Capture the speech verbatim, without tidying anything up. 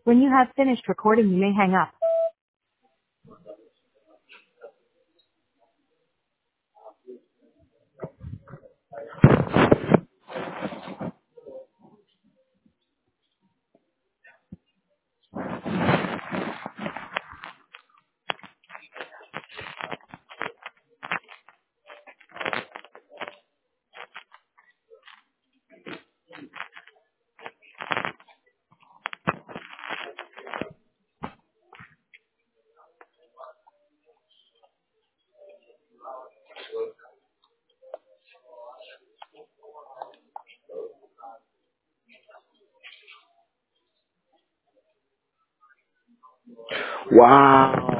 When you have finished recording, you may hang up. Wow.